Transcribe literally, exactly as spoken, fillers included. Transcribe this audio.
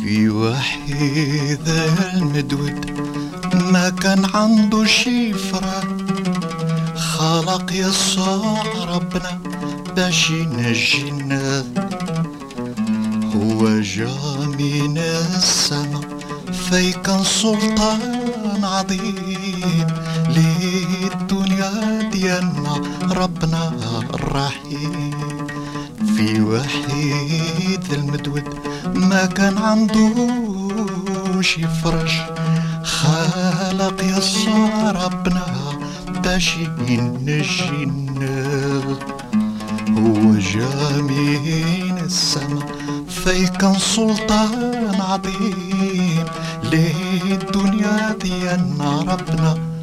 في وحيد المدود ما كان عنده شي فرق، خلق يسوع ربنا باش ينجينا. هو جا من السما في كان سلطان عظيم للدنيا ديالنا ربنا الرحيم. في وحيد المدود ما كان عندوش يفرش، خلق يسوع ربنا باش ينجينا. هو جا من السما في كان سلطان عظيم للدنيا ديالنا ربنا